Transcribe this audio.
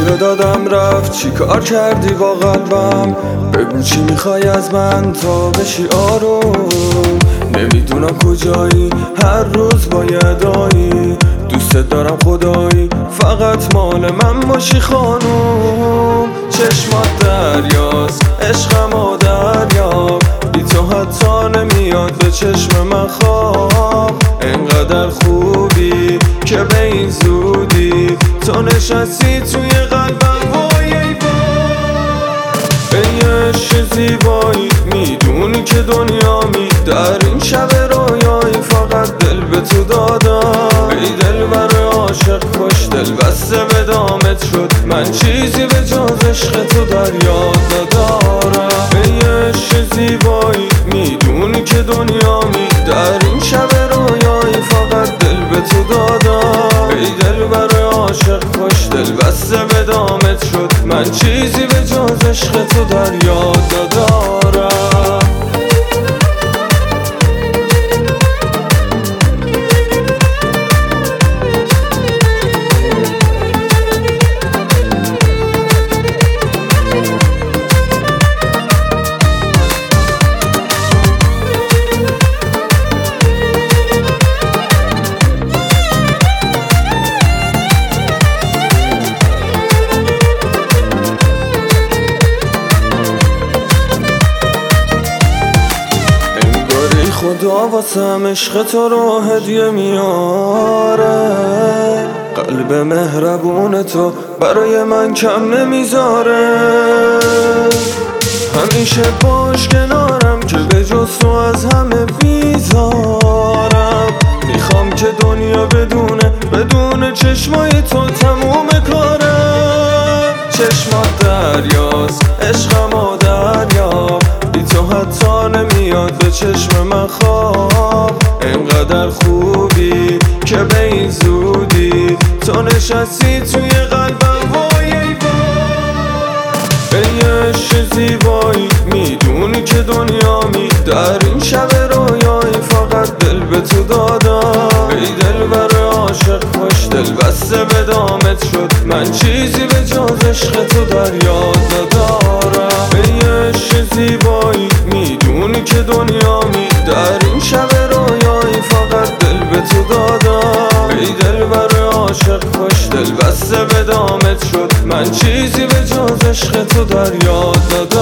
رو دادم رفت، چی کار کردی با قلبم؟ بگو چی میخوای از من تا بشی آروم. نمیدونم کجایی، هر روز با یدایی. دوست دارم خدایی، فقط مال من باشی خانوم. چشمات دریاست، عشقم و دریاب، بی تو حتی نمیاد به چشم من خواب. انقدر خوبی که به این زودی تو نشستی توی قلبم. وای ای ای عشق زیبایی، میدونی که دنیامی در این شب رویایی. فقط دل به تو دادم، ای دل بر عاشق خوش دل بسته به دامت شد. من چیزی به جز عشق تو در یاد ندارم. ای عشق زیبایی، میدونی که دنیامی در این شب رویایی. فقط دل به تو دادم، ای دل بر عاشق خوش دل بسته به دامت شد. من چیزی به جز عشق تو در یاد ندارم. خدا واسم عشق تو رو هدیه میاره. قلب مهربون تو برای من کم نمیذاره. همیشه باش کنارم که به جز تو از همه بیزارم. میخوام که دنیا بدون چشمای تو تموم کارم. چشمات دریاست، عشقم و دریاب، بی تو حتی نمیاد به چشم من خواب. انقدر خوبی که به این زودی تو نشستی توی قلبم. وای ای ای عشق زیبایی، میدونی که دنیامی در این شب رویایی. فقط دل به تو دادم، ای دل بر عاشق خوش دل بسته به دامت شد. من چیزی به جز عشق تو در یاد ندارم. ای عشق زیبایی، میدونی که دنیامی در این شب رویایی. فقط دل به تو دادم، ای دل بر عاشق خوش دل بسته به دامت شد. من چیزی به جز عشق تو در یاد ندارم.